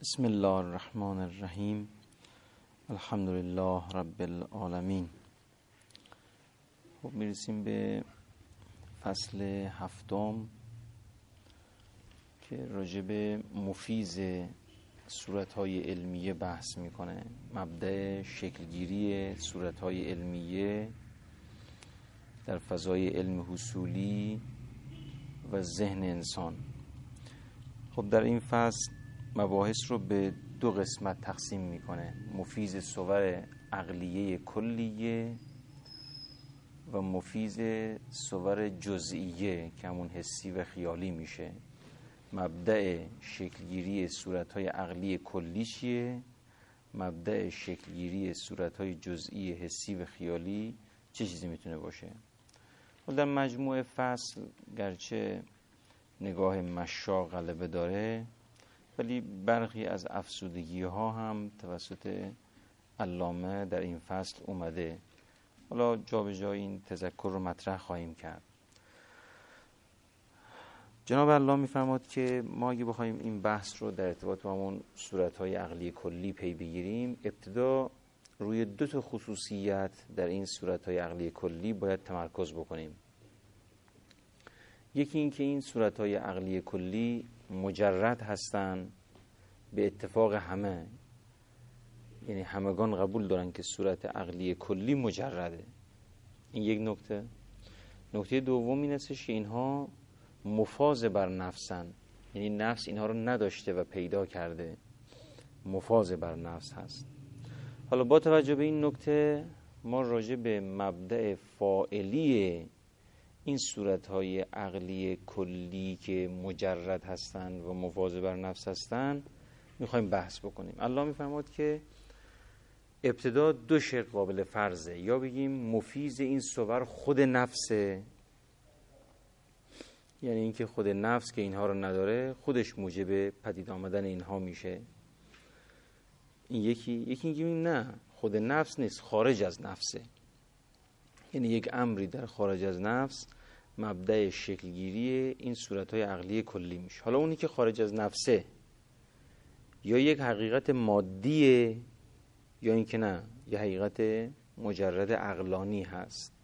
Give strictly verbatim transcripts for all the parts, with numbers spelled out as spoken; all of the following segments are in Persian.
بسم الله الرحمن الرحیم. الحمد لله رب العالمین. خب میرسیم به فصل هفتم که راجع به مفیز صورت‌های علمیه بحث میکنه. مبدأ شکلگیری صورت‌های علمیه در فضای علم حصولی و ذهن انسان. خب در این فصل مباحث رو به دو قسمت تقسیم میکنه: مفیز صور عقلیه کلیه و مفیز صور جزئیه که همون حسی و خیالی میشه. مبدأ شکلگیری صورت‌های عقلی کلی چیه؟ مبدأ شکلگیری صورت‌های جزئی حسی و خیالی چه چیزی میتونه باشه؟ و در مجموع فصل گرچه نگاه مشاق غلبه داره، ولی برخی از افسودگی ها هم توسط علامه در این فصل اومده. حالا جا به جای این تذکر رو مطرح خواهیم کرد. جناب علامه می‌فرماد که ما اگه بخوایم این بحث رو در ارتباط با همون صورت‌های عقلی کلی پی بگیریم، ابتدا روی دو تا خصوصیت در این صورت‌های عقلی کلی باید تمرکز بکنیم. یکی این که این صورت‌های عقلی کلی مجرد هستن به اتفاق همه، یعنی همگان قبول دارن که صورت عقلی کلی مجرده. این یک نکته. نکته دوم این است که اینها مفاض بر نفسن، یعنی نفس اینها رو نداشته و پیدا کرده، مفاض بر نفس هست. حالا با توجه به این نکته ما راجع به مبدأ فاعلی این صورت‌های عقلی کلی که مجرد هستند و مفاض بر نفس هستند می‌خوایم بحث بکنیم. الله می‌فرماد که ابتدا دو شق قابل فرضه: یا بگیم مفیز این صور خود نفسه، یعنی اینکه خود نفس که اینها رو نداره خودش موجب پدید آمدن اینها میشه. این یکی یکی اینکه نه، خود نفس نیست، خارج از نفسه، یعنی یک امری در خارج از نفس مبدأ شکلگیری این صورت‌های عقلی کلی میشه. حالا اونی که خارج از نفسه یا یک حقیقت مادیه یا اینکه نه، یه حقیقت مجرد عقلانی هست.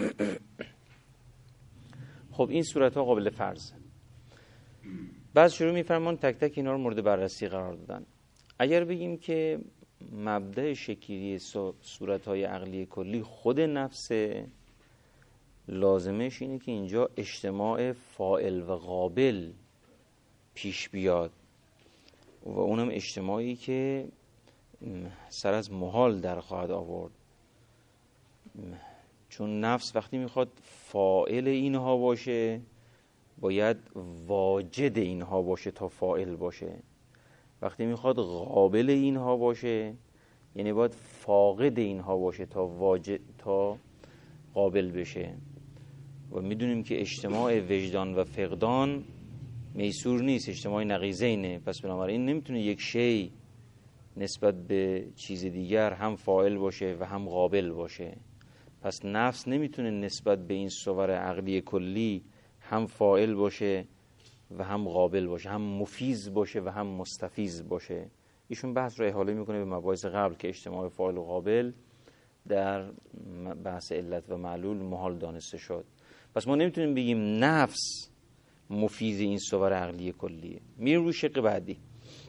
خب این صورت‌ها قابل فرض. بعد شروع می‌فرمان تک تک اینا رو مورد بررسی قرار دادن. اگر بگیم که مبدأ شکلگیری صورت‌های عقلی کلی خود نفسه، لازمش اینه که اینجا اجتماع فاعل و قابل پیش بیاد و اونم اجتماعی که سر از محال در خواهد آورد، چون نفس وقتی میخواد فاعل اینها باشه باید واجد اینها باشه تا فاعل باشه، وقتی میخواد قابل اینها باشه یعنی باید فاقد اینها باشه تا واجد تا قابل بشه. و میدونیم که اجتماع وجدان و فقدان میسور نیست، اجتماع نقیضینه. پس بنابراین نمیتونه یک شی نسبت به چیز دیگر هم فاعل باشه و هم قابل باشه. پس نفس نمیتونه نسبت به این صور عقلی کلی هم فاعل باشه و هم قابل باشه، هم مفیز باشه و هم مستفیز باشه. ایشون بحث رو احاله میکنه به مباحث قبل که اجتماع فاعل و قابل در بحث علت و معلول محال دانسته شد. پس ما نمیتونیم بگیم نفس مفیز این صور عقلی کلیه. میریم روی شق بعدی.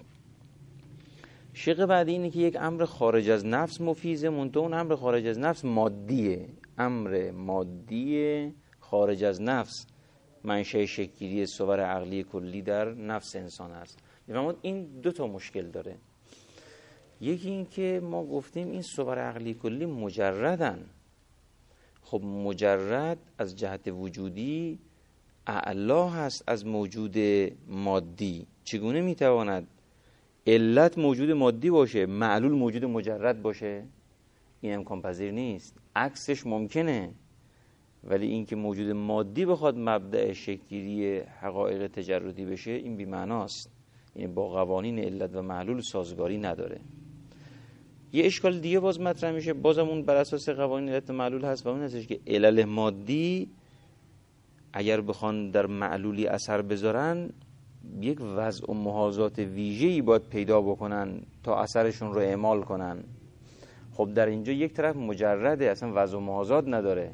شق بعدی اینه که یک امر خارج از نفس مفیزه، منتها اون امر خارج از نفس مادیه. امر مادی خارج از نفس منشأ شکلگیری صور عقلی کلی در نفس انسان است. می‌فهمید این دو تا مشکل داره. یکی این که ما گفتیم این صور عقلی کلی مجردن. خب مجرد از جهت وجودی اعلا هست از موجود مادی. چگونه میتواند علت موجود مادی باشه، معلول موجود مجرد باشه؟ این امکان پذیر نیست. عکسش ممکنه، ولی اینکه موجود مادی بخواد مبدأ شکلگیری حقایق تجردی بشه این بی‌معناست، یعنی با قوانین علت و معلول سازگاری نداره. یه اشکال دیگه باز مطرح میشه، بازم اون بر اساس قوانین علت و معلول هست و اون هستش که علل مادی اگر بخوان در معلولی اثر بذارن یک وضع و محاذات ویژه‌ای باید پیدا بکنن تا اثرشون رو اعمال کنن. خب در اینجا یک طرف مجرده، اصلا وضع و محاذات نداره،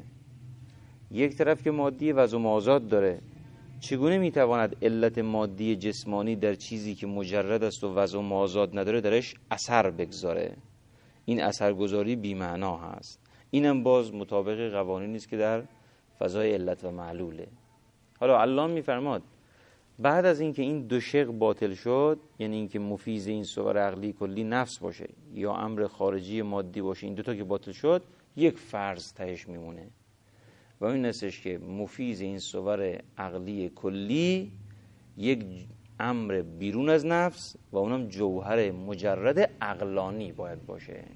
یک طرف که مادی وضع و محاذات داره. چگونه میتواند علت مادی جسمانی در چیزی که مجرد است و وضع و محاذات نداره درش اثر بگذاره؟ این اثرگذاری بی‌معنا هست. اینم باز مطابق قوانینی است که در فضای علت و معلوله. حالا علامه میفرماد بعد از اینکه این دو شق باطل شد، یعنی اینکه مفیز این صور عقلی کلی نفس باشه یا امر خارجی مادی باشه، این دوتا که باطل شد، یک فرض تهش میمونه و این هستش که مفیز این صور عقلی کلی یک امر بیرون از نفس و اونم جوهر مجرد عقلانی باید باشه.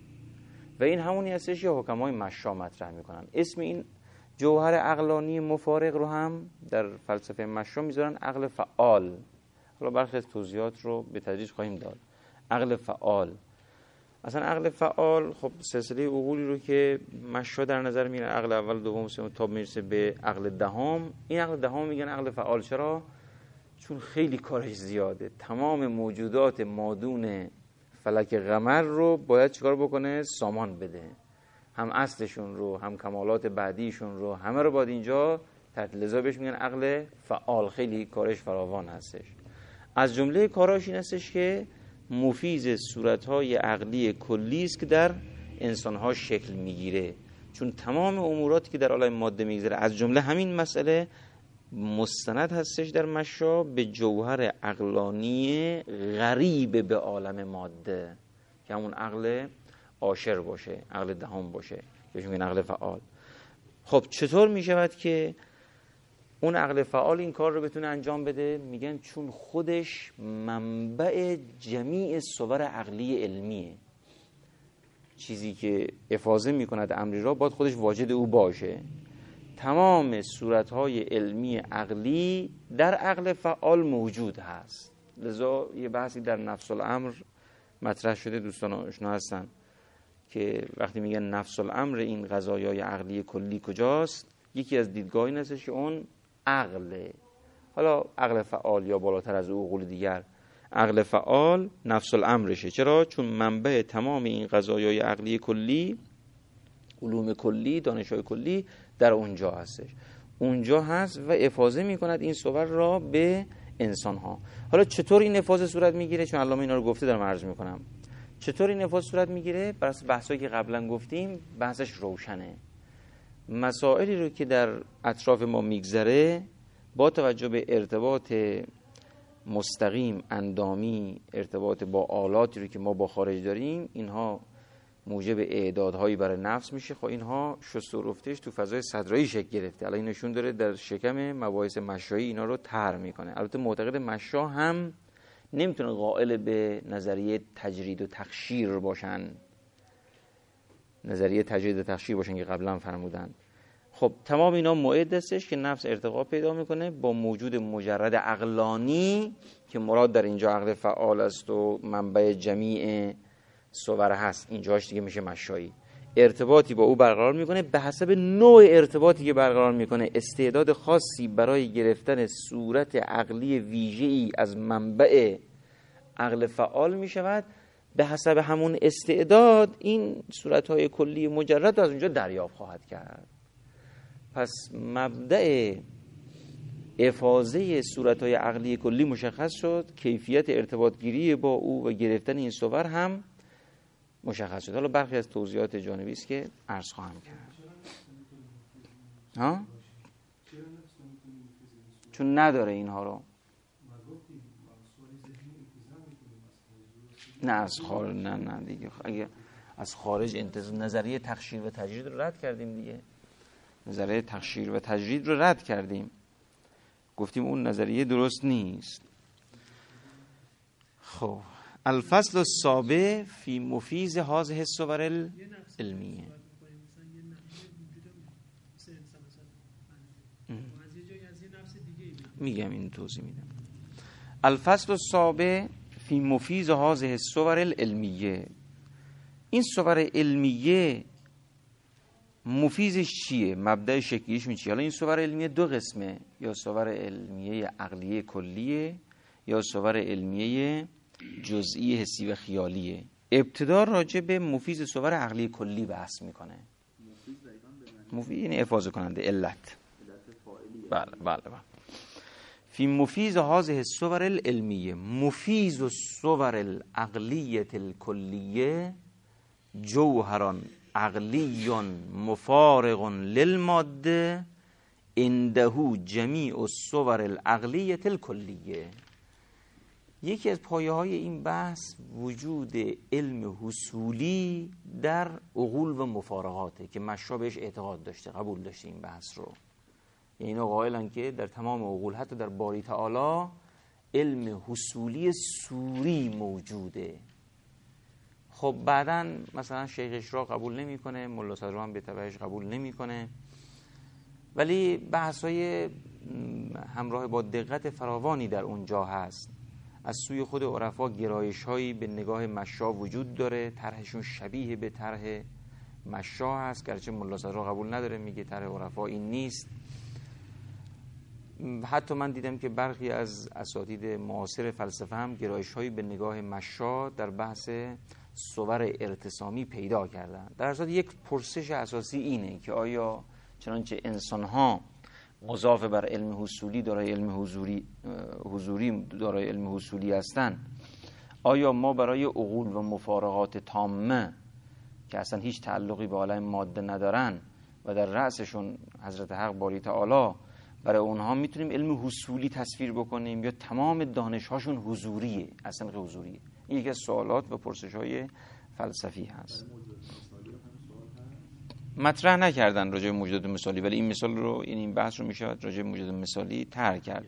و این همونی هستش که حکمای مشا مطرح میکنن. اسم این جوهر عقلانی مفارق رو هم در فلسفه مشا میذارن عقل فعال. حالا برخی از توضیحات رو به تدریج خواهیم داد. عقل فعال، اصلا عقل فعال خب سلسله عقولی رو که مشا در نظر میگیرن، عقل اول، دوم، سوم تا میرسه به عقل دهم. این عقل دهم میگن عقل فعال. چرا؟ چون خیلی کارش زیاده. تمام موجودات مادون فلک قمر رو باید چیکار بکنه؟ سامان بده. هم اصلشون رو، هم کمالات بعدیشون رو، همه رو باید اینجا ترتیب. لذا بهش میگن عقل فعال. خیلی کارش فراوان هستش. از جمله کاراش این هستش که مفیز صورت‌های عقلی کلی است که در انسان‌ها شکل میگیره. چون تمام اموراتی که در عالم ماده میگذره، از جمله همین مسئله، مستند هستش در مشا به جوهر عقلانی غریب به عالم ماده که همون عقل عاشر باشه، عقل دهم باشه، بهش میگن عقل فعال. خب چطور میشود که اون عقل فعال این کار رو بتونه انجام بده؟ میگن چون خودش منبع جمیع صور عقلی علمیه. چیزی که افاضه میکند امری را باید خودش واجد او باشه. تمام صورتهای علمی عقلی در عقل فعال موجود هست. لذا یه بحثی در نفس الامر مطرح شده، دوستان آشنا هستن که وقتی میگن نفس الامر این قضایای عقلی کلی کجاست، یکی از دیدگاه این هستش که اون عقله. حالا عقل فعال یا بالاتر از او عقول دیگر، عقل فعال نفس الامرشه. چرا؟ چون منبع تمام این قضایای عقلی کلی، علوم کلی، دانش‌های کلی در اونجا هستش. اونجا هست و افاضه میکند این صور را به انسان‌ها. حالا چطور این افاضه صورت میگیره؟ چون علامه اینا رو گفته دارم عرض میکنم. چطور این افاضه صورت میگیره؟ بر اساس بحثایی که قبلا گفتیم بحثش روشنه. مسائلی رو که در اطراف ما میگذره با توجه به ارتباط مستقیم اندامی، ارتباط با آلاتی رو که ما با خارج داریم، اینها موجب اعدادهایی برای نفس میشه. خب اینها شست و رفتش تو فضای صدرایی شکل گرفته. الان نشون داره در شکم مباحث مشایی اینا رو طرح میکنه. البته معتقد مشا هم نمیتونه قائل به نظریه تجرید و تخشیر باشن، نظریه تجرید و تخشیر باشن که قبلا فرمودن. خب تمام اینا موعد هستش که نفس ارتقا پیدا میکنه با موجود مجرد عقلانی که مراد در اینجا عقل فعال است و منبع جمیع صور هست. اینجاش دیگه میشه مشایی. ارتباطی با او برقرار میکنه، به حسب نوع ارتباطی که برقرار میکنه استعداد خاصی برای گرفتن صورت عقلی ویژه‌ای از منبع عقل فعال میشود. به حسب همون استعداد این صورتهای کلی مجرد از اونجا دریافت خواهد کرد. پس مبدأ افاضه صورتهای عقلی کلی مشخص شد، کیفیت ارتباط گیری با او و گرفتن این صور هم مشخص شد. حالا برخی از توضیحات جانبی است که عرض خواهم کرد. ها؟ چون نداره اینها رو. نه از خارج، نه نه دیگه اگه از خارج انتظار نظریه تخشیر و تجرید رو رد کردیم دیگه. نظریه تخشیر و تجرید رو رد کردیم، گفتیم اون نظریه درست نیست. خب الفصل السابع فی مفیز هذه الصور العلمیه. میگم این توضیح میدم. الفصل السابع فی مفیز هذه الصور العلمیه. این صور علمیه مفیزش چیه؟ مبدأ شکلیش می چیه؟ حالا این صور علمیه دو قسمه، یا صور علمیه عقلیه کلیه یا صور علمیه جزئی حسی و خیالیه. ابتدا راجع به مفیز صور عقلیه کلی بحث میکنه. مفیز یعنی افاضه کننده، علت. بله بله بله. فی مفیز هذه الصور العلمیه، مفیز الصور العقلیه الکلیه جوهران عقلی مفارق للماده عنده جمیع الصور العقلیه الکلیه. یکی از پایه های این بحث وجود علم حصولی در عقول و مفارقاته که مشا بهش اعتقاد داشته، قبول داشته این بحث رو. یعنی اینا قائلن که در تمام عقول حتی در باری تعالی علم حصولی صوری موجوده. خب بعداً مثلا شیخ اشراق قبول نمیکنه، ملا صدرا هم به تبعش قبول نمیکنه، ولی بحث‌های همراه با دقت فراوانی در اونجا هست. از سوی خود عرفا گرایش‌هایی به نگاه مشا وجود داره، طرحشون شبیه به طرح مشا هست، گرچه ملا صدرا قبول نداره، میگه طرح عرفا این نیست. حتی من دیدم که برخی از اساتید معاصر فلسفه هم گرایش‌هایی به نگاه مشا در بحث صور ارتسامی پیدا کردن. در اصل یک پرسش اساسی اینه که آیا چنانچه انسان‌ها مضاف بر علم حصولی دارای علم حضوری حضوری دارای علم حصولی هستند، آیا ما برای عقول و مفارقات تامه که اصلا هیچ تعلقی به عالم ماده ندارن و در رأسشون حضرت حق باری تعالی، برای اونها میتونیم علم حصولی تصویر بکنیم یا تمام دانش‌هاشون حضوریه، اصلا حضوریه؟ این یکی از سوالات و پرسش‌های فلسفی هست. مطرح نکردن راجع به موجودات مثالی، ولی این مثال رو، این این بحث رو میشه راجع به موجودات مثالی طرح کرد.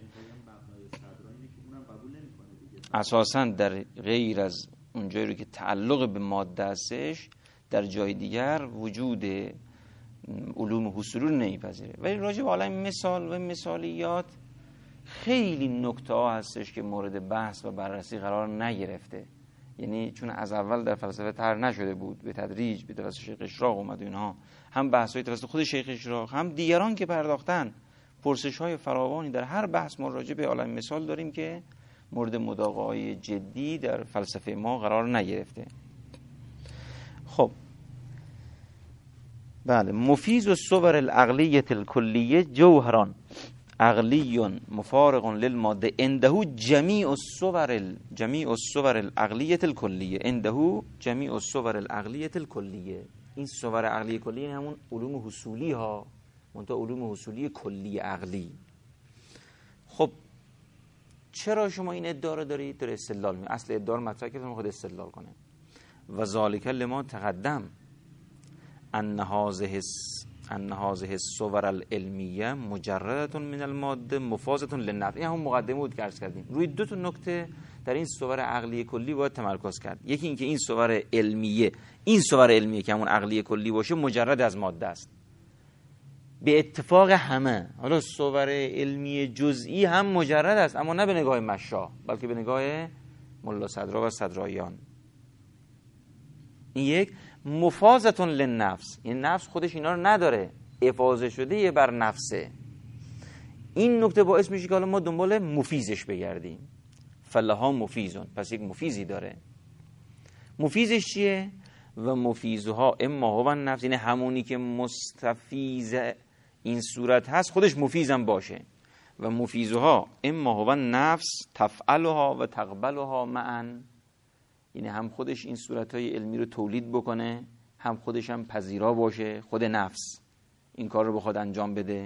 اساساً در غیر از اونجایی رو که تعلق به ماده هستش، در جای دیگر وجود علوم حصولی رو نمیپذیره. ولی راجع به عالم مثال و مثالیات خیلی نکته ها هستش که مورد بحث و بررسی قرار نگرفته. یعنی چون از اول در فلسفه طرح نشده بود، به تدریج به توسط شیخ اشراق اومد و اینها، هم بحث‌های توسط خود شیخ اشراق هم دیگران که پرداختن، پرسش‌های فراوانی در هر بحث ما راجع به عالم مثال داریم که مورد مداقای جدی در فلسفه ما قرار نگرفته. خب بله، مفیز الصور العقلیه الکلیه جوهران عقلی مفارق للماده عنده جمیع الصور جمیع الصور العقلیه الکلیه عنده جمیع الصور العقلیه الکلیه. این صور عقلی کلیه این همون علوم حصولی ها، منتها علوم حصولی کلی عقلی. خب چرا شما این ادعا رو دارید؟ در استدلال می اصل ادعا رو مطرح کردن، خود استدلال کنه. و ذالک لما تقدم ان هذه ان هذه الصور العلمیه مجرده من الماده مفازه للنفس. این همون مقدمه بود که عرض کردیم. روی دو تا نکته در این صور عقلی کلی باید تمرکز کرد. یکی این که این صور علمیه، این صور علمیه که همون عقلی کلی باشه، مجرد از ماده است به اتفاق همه. حالا صور علمی جزئی هم مجرد است، اما نه به نگاه مشا، بلکه به نگاه ملا صدرا و صدرایان. این یک مفازتون للنفس، این نفس خودش اینا رو نداره، افاضه شده یه بر نفسه. این نکته باعث میشه که حالا ما دنبال مفیزش بگردیم. فلها مفیزون، پس یک مفیزی داره. مفیزش چیه؟ و مفیزها اما هو نفس، یعنی همونی که مستفیز این صورت هست خودش مفیزم باشه. و مفیزها اما هو نفس تفعلها و تقبلها معا، یعنی هم خودش این صورتهای علمی رو تولید بکنه، هم خودش هم پذیرا باشه، خود نفس این کار رو بخواد انجام بده.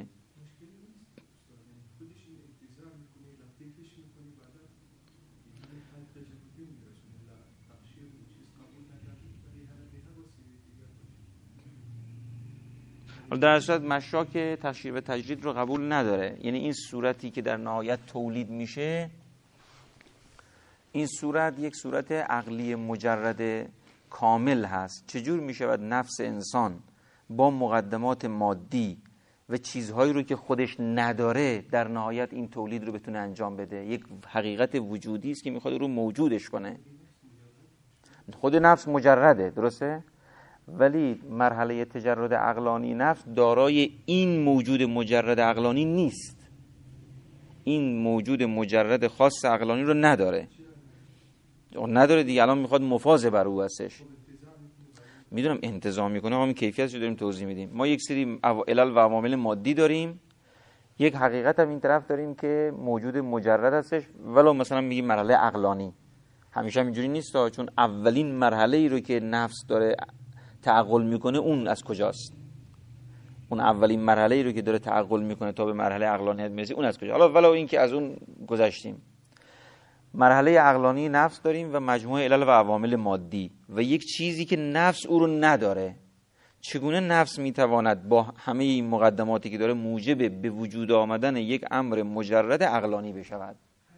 در صورت مشاک تشریع و تجرید رو قبول نداره. یعنی این صورتی که در نهایت تولید میشه، این صورت یک صورت عقلی مجرد کامل هست. چجور میشود نفس انسان با مقدمات مادی و چیزهایی رو که خودش نداره در نهایت این تولید رو بتونه انجام بده؟ یک حقیقت وجودی است که میخواد رو موجودش کنه. خود نفس مجرده، درسته؟ ولی مرحله تجرد عقلانی نفس دارای این موجود مجرد عقلانی نیست. این موجود مجرد خاص عقلانی رو نداره نداره دیگه. الان میخواد مفاضه بر او هستش. میدونم انتظام میکنه، همین کیفیتش رو داریم توضیح میدیم. ما یک سری علل و عوامل مادی داریم، یک حقیقت هم این طرف داریم که موجود مجرد هستش، ولو مثلا میگیم مرحله عقلانی. همیشه هم اینجوری نیست، چون اولین مرحله ای رو که نفس داره تعقل میکنه اون از کجاست؟ اون اولین مرحله ای رو که داره تعقل میکنه تا به مرحله عقلانیت میرسه اون از کجا؟ حالا ولو این که از اون گذشتیم، مرحله عقلانی نفس داریم و مجموعه علل و عوامل مادی و یک چیزی که نفس او رو نداره. چگونه نفس میتواند با همه این مقدماتی که داره موجب به وجود آمدن یک امر مجرد عقلانی بشود؟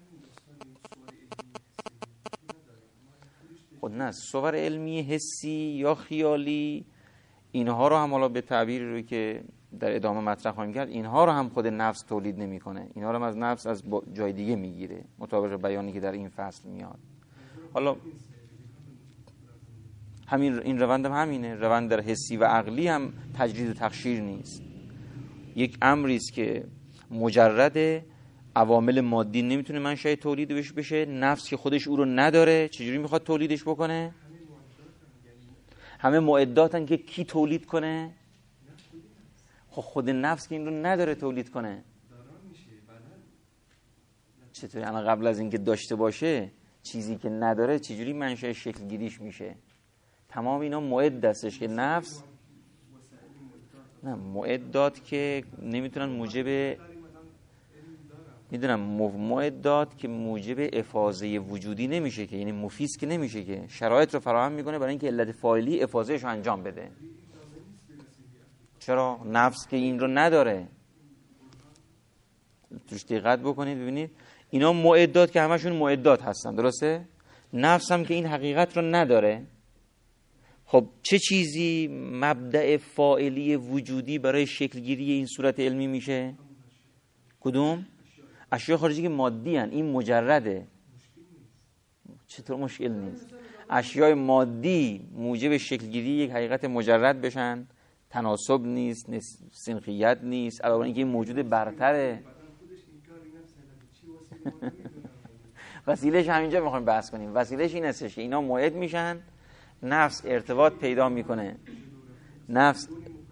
خود نه، صور علمی حسی یا خیالی اینها رو هم، حالا به تعبیری رو که در ادامه مطرح خواهیم کرد، اینها رو هم خود نفس تولید نمیکنه، اینها رو هم از نفس از جای دیگه میگیره مطابق بیانی که در این فصل میاد. حالا همین این روند هم همینه، روند در حسی و عقلی هم تجرید و تخشیر نیست. یک امری است که مجرد عوامل مادی نمیتونه منشأ تولیدش بشه، نفس که خودش او رو نداره چجوری میخواد تولیدش بکنه؟ همه معداتن که کی تولید کنه؟ خب خود نفس که این رو نداره تولید کنه. چطوری الان قبل از اینکه داشته باشه چیزی که نداره چجوری منشأ شکل گیریش میشه؟ تمام اینا معد دستش که نفس نه معدات که نمیتونن موجب، میدونم معدات که موجب افاضه وجودی نمیشه که، یعنی مفیز که نمیشه که، شرایط رو فراهم میکنه برای اینکه علت فاعلی افاضهش رو انجام بده. چرا؟ نفس که این رو نداره. توش دقت بکنید ببینید اینا معدات که همشون معدات هستن، درسته؟ نفس هم که این حقیقت رو نداره. خب چه چیزی مبدأ فاعلی وجودی برای شکلگیری این صورت علمی میشه؟ کدوم؟ اشیاء خارجی که مادی هن. این مجرده. چطور مشکل نیست؟ اشیاء مادی موجب شکلگیری یک حقیقت مجرد بشن، تناسب نیست، سنخیت نیست، علاوه اینکه این موجود برتره. وسیلهش همینجا میخوایم بحث کنیم. وسیلهش این هستش که اینا موعد میشن، نفس ارتباط پیدا میکنه. نفس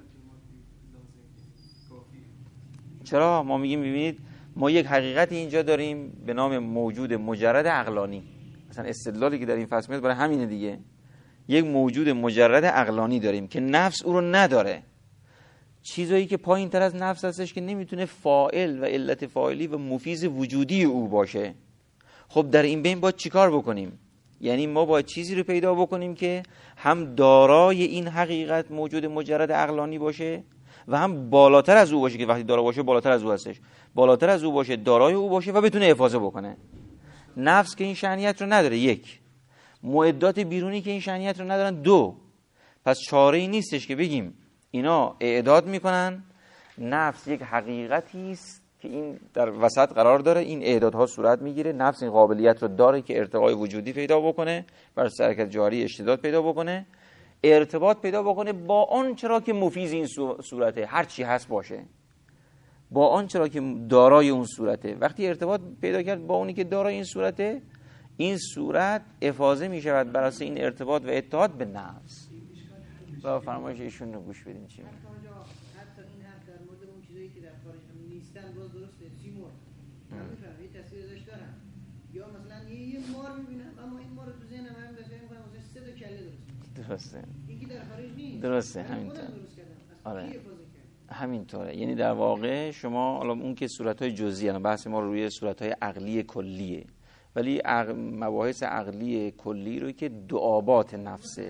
چرا ما میگیم ببینید ما یک حقیقتی اینجا داریم به نام موجود مجرد عقلانی. مثلا استدلالی که در این فصل میاد برای همینه دیگه. یک موجود مجرد عقلانی داریم که نفس او رو نداره. چیزایی که پایین تر از نفس هستش که نمیتونه فاعل و علت فاعلی و مفیز وجودی او باشه. خب در این بین باید چیکار بکنیم؟ یعنی ما باید چیزی رو پیدا بکنیم که هم دارای این حقیقت موجود مجرد عقلانی باشه و هم بالاتر از او باشه، که وقتی دارا باشه بالاتر از او هستش، بالاتر از او باشه، دارای او باشه و بتونه افاضه بکنه. نفس که این شأنیت رو نداره، یک. معدات بیرونی که این شأنیت رو ندارن، دو. پس چاره ای نیستش که بگیم اینا اعداد میکنن، نفس یک حقیقتی است که این در وسط قرار داره، این اعدادها صورت میگیره، نفس این قابلیت رو داره که ارتقای وجودی پیدا بکنه، بر حرکت جاری اشتداد پیدا بکنه، ارتباط پیدا بکنه با آن چرا که مفیز این صورته، هر چی هست باشه، با آن چرا که دارای اون صورته. وقتی ارتباط پیدا کرد با اونی که دارای این صورته، این صورت افاضه می شود بر اساس این ارتباط و اتحاد به نفس. با فرمایش ایشون رو گوش بدیم چی میگه. حتی این حرف در مورد اون چیزایی که در خارج هم نیستن باز درسته. سیمور من میفهمم یه تصویر ازش دارم، یا مثلا یه یه مار میبینم اما این مار تو ذهنم هم دفعه میکنم ازش سه تا کله درست. درسته. این که در خارج نیست. درسته همینطور. آره. همینطوره. یعنی در واقع شما حالا اون که صورت‌های جزئی ان، بحث ما رو روی صورت‌های عقلی کلیه، ولی عق... مباحث عقلی کلی رو که دعابات نفسه.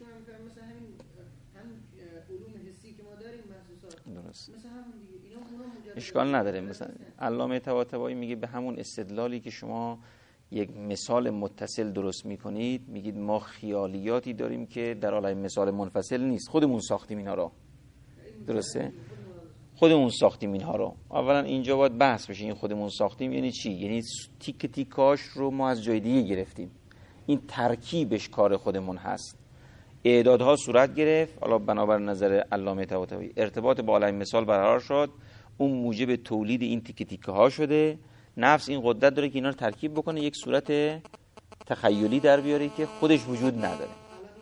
درست. اشکال نداره. مثلا علامه طباطبایی میگه به همون استدلالی که شما یک مثال متصل درست میکنید، میگید ما خیالیاتی داریم که در عالم مثال منفصل نیست، خودمون ساختیم اینا رو. درسته؟ خودمون ساختیم اینها رو. اولا اینجا باید بحث بشه این خودمون ساختیم یعنی چی؟ یعنی تیک تیکاش رو ما از جای دیگه گرفتیم. این ترکیبش کار خودمون هست. اعدادها صورت گرفت، حالا بنابر نظر علامه طباطبایی ارتباط با عالم مثال برقرار شد، اون موجب تولید این تیکه تیکه ها شده. نفس این قدرت داره که اینا رو ترکیب بکنه، یک صورت تخیلی در بیاره که خودش وجود نداره.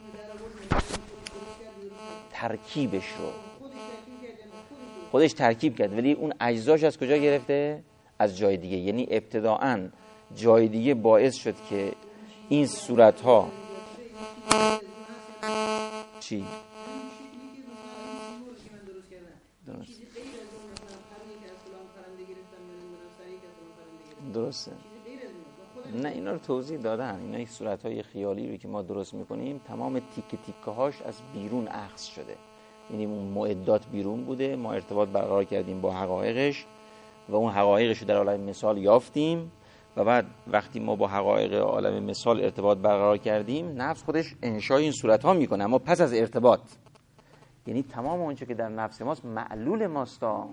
ترکیبش رو خودش ترکیب کرد، ولی اون اجزاش از کجا گرفته؟ از جای دیگه. یعنی ابتداعاً جای دیگه باعث شد که این صورت ها چی؟ درست. درسته. نه اینا رو توضیح دادن، اینا یک صورت های خیالی رو که ما درست میکنیم تمام تیکه تیکه هاش از بیرون اخذ شده، یعنی اون معدات بیرون بوده، ما ارتباط برقرار کردیم با حقایقش و اون حقایقش رو در عالم مثال یافتیم و بعد وقتی ما با حقایق عالم مثال ارتباط برقرار کردیم، نفس خودش انشای این صورت ها میکنه. اما پس از ارتباط، یعنی تمام اونچه که در نفس ماست معلول ماستا.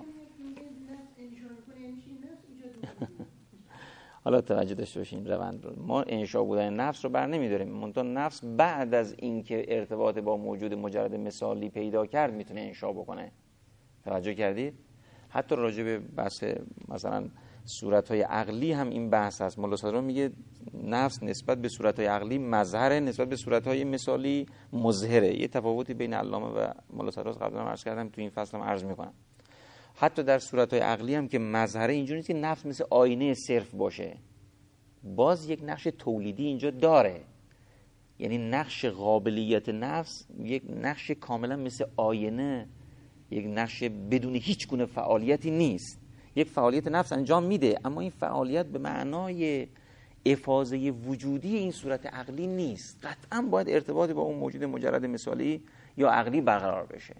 حالا توجه داشته باشین روند رو. ما انشا بودن نفس رو بر نمیداریم، منتها نفس بعد از اینکه ارتباط با موجود مجرد مثالی پیدا کرد میتونه انشا بکنه. توجه کردید؟ حتی راجع به بحث مثلا صورت‌های عقلی هم این بحث هست. مولا صدرا میگه نفس نسبت به صورت‌های عقلی مظهره، نسبت به صورت‌های مثالی مظهره. یه تفاوتی بین علامه و مولا صدرا قبلا عرض کردم، تو این فصل هم عرض میکنم. حتی در صورت‌های عقلی هم که مظهره اینجوری نیست که نفس مثل آینه صرف باشه، باز یک نقش تولیدی اینجا داره. یعنی نقش قابلیت نفس یک نقش کاملا مثل آینه، یک نقش بدون هیچ گونه فعالیتی نیست. یک فعالیت نفس انجام میده، اما این فعالیت به معنای افاضه وجودی این صورت عقلی نیست. قطعا باید ارتباطی با اون موجود مجرد مثالی یا عقلی برقرار بشه.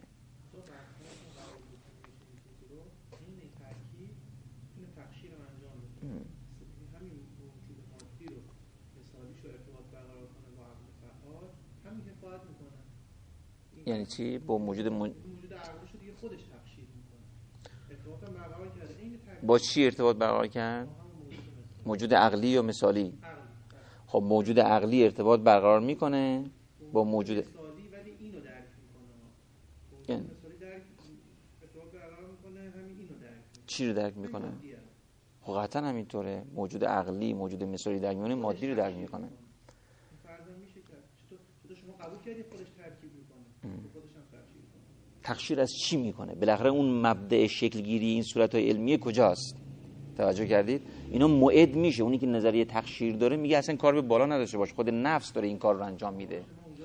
یعنی چی؟ با موجود من... خودش تفسیر میکنه. ارتباط برقرار کرده. این با چی ارتباط برقرار کرد؟ موجود عقلی یا مثالی؟ خب موجود عقلی ارتباط برقرار میکنه با موجود مثالی، ولی اینو درک میکنه. یعنی مثالی درک ارتباط برقرار میکنه، همین اینو درک میکنه. چی رو درک میکنه؟ خب قطعا همینطوره. موجود عقلی موجود مثالی درک میکنه، مادی رو درک میکنه. فرضاً میشه که چطور چطور شما قبول کردید خودش ترکیب میکنه؟ خودش هم ترکیب میکنه. تقشیر از چی میکنه؟ بالاخره اون مبدأ شکلگیری این صورت‌های علمیه کجاست؟ توجه کردید؟ اینا معد میشه. اونی که نظریه تقشیر داره میگه اصلا کار به بالا نداشته باش، خود نفس داره این کار رو انجام میده.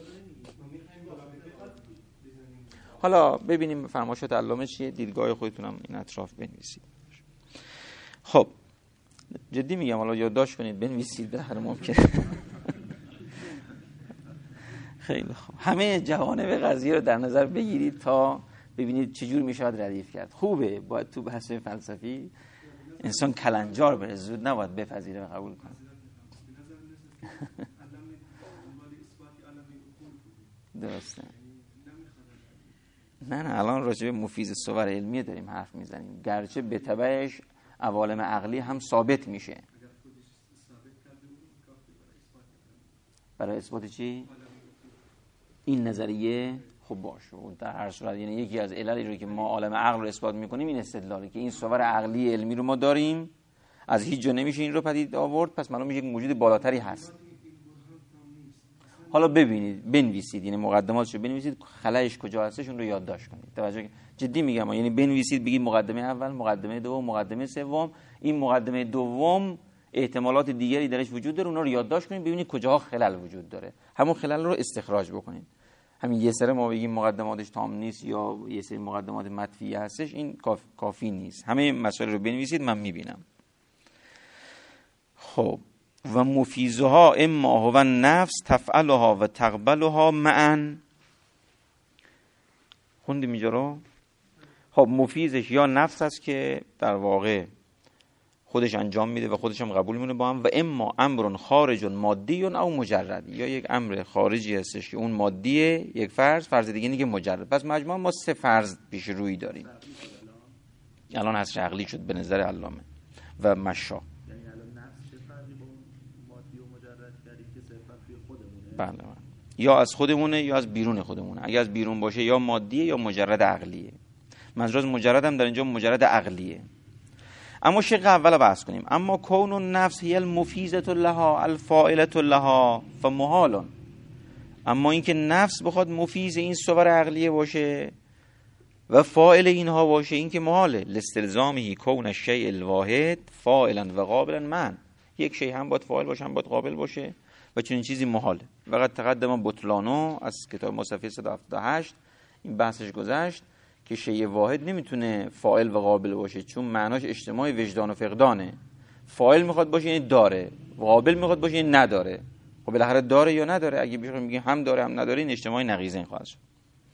حالا ببینیم فرمایشات علامه چیه، دیدگاه خودتونم این اطراف بنویسید. خب جدی میگم، حالا یادداشت کنید بنویسید، بالاخره ممکنه. خیلی خوب، همه جوانب قضیه رو در نظر بگیرید تا ببینید چجور میشه ردیف کرد. خوبه، باید تو بحث فلسفی انسان کلنجار بره، زود نباید بپذیره و قبول کنه. درسته. نه نه الان راجع به مفیز صور علمیه داریم حرف میزنیم، گرچه به تبعش عوالم عقلی هم ثابت میشه. برای اثبات چی؟ این نظریه خب باشه در هر صورت، یعنی یکی از عللی رو که ما عالم عقل رو اثبات میکنیم این استدلاله که این صور عقلی علمی رو ما داریم، از هیچ جا نمیشه این رو پدید آورد، پس معلوم میشه یک موجود بالاتری هست. حالا ببینید بنویسید، یعنی مقدماتش رو بنویسید، خلأش کجا هستش اون رو یادداشت کنید. توجه جدی میگم، یعنی بنویسید، بگید مقدمه اول، مقدمه دوم، مقدمه سوم. این مقدمه دوم احتمالات دیگری درش وجود داره، اونا رو یادداشت کنید، ببینید کجاها خلل وجود داره، همون خلل رو استخراج بکنید. همین یه سره ما بگیم مقدماتش تام نیست یا یه سری مقدمات مطفیه هستش، این کاف... کافی نیست. همه مسائل رو بنویسید، من میبینم. خب و مفیزها اما هو نفس تفعلها و تقبلها معا. خوندیم اینجا رو؟ خب مفیزش یا نفس است که در واقع خودش انجام میده و خودش هم قبول میکنه با هم، و اما امر خارج مادی او مجرد، یا یک امر خارجی هستش که اون مادیه، یک فرض، فرض دیگه نیگه مجرد. پس مجموعا ما سه فرض پیش روی داریم. الان هست عقلی شد به نظر علامه و مشا. یعنی الان نفس چه فرقی با مادی و مجرد کردی که صرفا توی خودمونه؟ بله بله. یا از خودمونه یا از بیرون خودمونه. اگه از بیرون باشه یا مادیه یا مجرد عقلیه. منظور از مجرد هم در اینجا مجرد عقلیه. اما شق اول بحث کنیم. اما کون النفس هی المفیزة لها الفاعلة لها فمحال. اما اینکه نفس بخواد مفیز این صور عقلیه باشه و فاعل اینها باشه، این که محاله. لاستلزامه کون الشیء الواحد فاعلا و قابلا معا. یک شی هم باید فاعل باشه هم باید قابل باشه و چنین چیزی محاله. وقت تقدم بطلانو از کتاب ما صفحه صد و هفتاد و هشت این بحثش گذشت که شیء واحد نمیتونه فاعل و قابل باشه، چون معناش اجتماع وجدان و فقدانه. فاعل میخواد باشه یعنی داره، قابل میخواد باشه یعنی نداره. خب بالاخره داره یا نداره؟ اگه بخوایم بگیم هم داره هم نداره، این اجتماع نقیضین خواهد شد.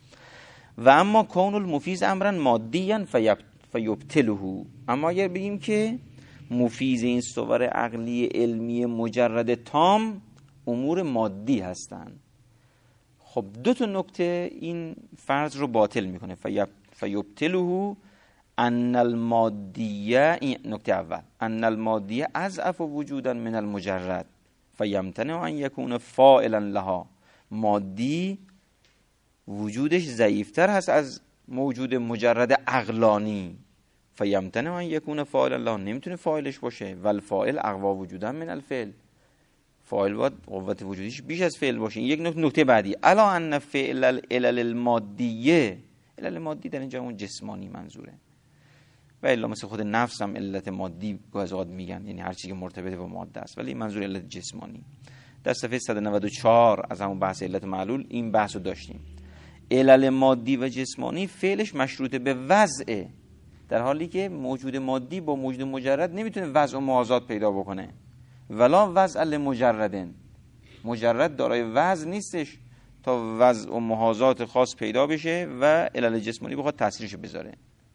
و اما کون المفیز امرا مادیا فیبطله. اما اگر بگیم که مفیز این صور عقلی علمی مجرد تام امور مادی هستند، خب دو تا نکته این فرض رو باطل میکنه. فیبطله ان المادیه، این نکته اول، ان المادیه اضعف وجودا من المجرد فیمتنع ان یکون فاعلا لها. مادی وجودش ضعیفتر هست از موجود مجرد عقلانی. فیمتنع ان یکون فاعلا لها، نمیتونه فاعلش باشه. والفاعل اقوا وجودا من الفعل، فاعل باید قوت وجودیش بیش از فعل باشه. یک نکته بعدی، الا ان فعل العلل المادیه، علل مادی در اینجا اون جسمانی منظوره، و الا مثل خود نفس هم علت مادی گاهی اوقات میگن، یعنی هر چیزی که مرتبط با ماده است، ولی منظور علت جسمانی. در صفحه صد و نود و چهار از همون بحث علت معلول این بحث رو داشتیم. علل مادی و جسمانی فعلش مشروط به وضعه، در حالی که موجود مادی با موجود مجرد نمیتونه وضع و موازات پیدا بکنه. ولا وضع لمجردن، مجرد دارای وضع نیستش تا وضع و محاذات خاص پیدا بشه و علل جسمانی بخواد تاثیرشو بذاره.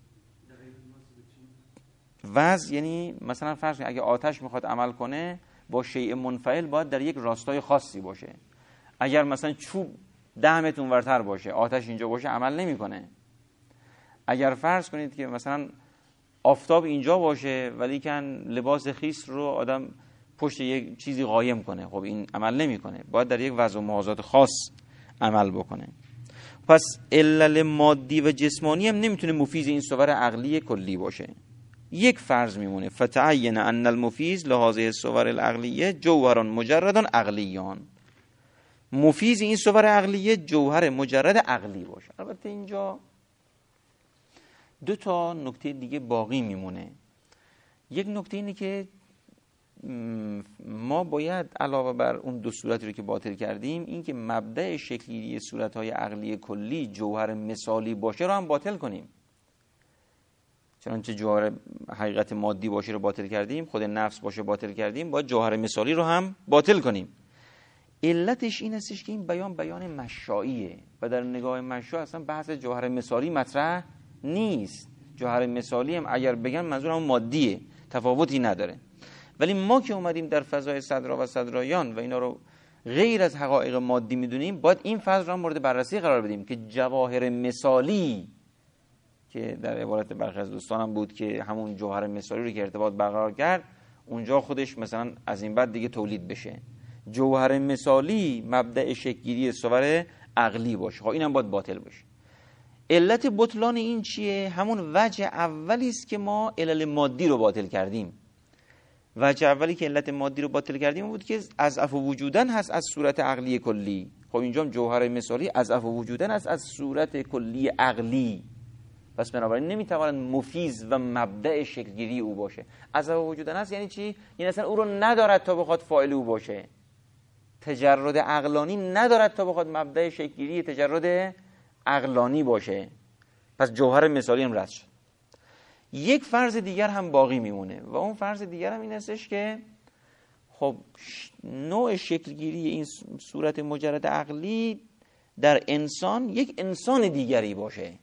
وضع یعنی مثلا فرض کنید اگه آتش میخواد عمل کنه با شیء منفعل باید در یک راستای خاصی باشه. اگر مثلا چوب ده متر اونورتر باشه آتش اینجا باشه عمل نمیکنه. اگر فرض کنید که مثلا آفتاب اینجا باشه ولی کن لباس خیس رو آدم پشت یک چیزی قایم کنه، خب این عمل نمیکنه، باید در یک وضع و محاذات خاص عمل بکنه. پس علل مادی و جسمانی هم نمیتونه مفیز این صور عقلی کلی باشه. یک فرض میمونه، فتعین ان المفیز لهذه الصور العقلیه جوهر مجرد عقلیان. مفیز این صور عقلیه جوهر مجرد عقلی باشه. البته اینجا دو تا نکته دیگه باقی میمونه. یک نکته اینه که ما باید علاوه بر اون دو صورتی رو که باطل کردیم، این که مبدأ شکل‌گیری صورت‌های عقلی کلی جوهر مثالی باشه رو هم باطل کنیم. چنانچه جوهر حقیقت مادی باشه رو باطل کردیم، خود نفس باشه باطل کردیم، باید جوهر مثالی رو هم باطل کنیم. علتش این هستش که این بیان بیان مشاییه و در نگاه مشای اصلا بحث جوهر مثالی مطرح نیست. جوهر مثالی هم اگر بگن منظور هم مادیه، تفاوتی نداره. ولی ما که اومدیم در فضای صدرا و صدرایان و اینا رو غیر از حقایق مادی میدونیم، باید این فضا رو مورد بررسی قرار بدیم که جواهر مثالی که در عبارت برخی از دوستانم بود که همون جوهر مثالی رو که ارتباط برقرار کرد اونجا خودش مثلا از این بعد دیگه تولید بشه. جوهر مثالی مبدأ شکل‌گیری صور عقلی باشه، خب اینم باید باطل باشه. علت بطلان این چیه؟ همون وجه اولی است که ما علل مادی رو باطل کردیم. وجه اولی که علت مادی رو باطل کردیم بود که اضعف وجودن هست از صورت عقلی کلی. خب اینجا هم جوهر مثالی اضعف وجودن هست از صورت کلی عقلی، پس بنابراین نمیتواند مفیز و مبدأ شکلگیری او باشه. اضعف وجودن هست یعنی چی؟ یعنی اصلا او رو ندارد تا بخواد فاعل او باشه. تجرد عقلانی ندارد تا بخواد مبدأ شکلگیری تجرد عقلانی باشه. پس جوهر مثالی هم رد شد. یک فرض دیگر هم باقی میمونه و اون فرض دیگر هم این هستش که خب نوع شکلگیری این صورت مجرد عقلی در انسان یک انسان دیگری باشه.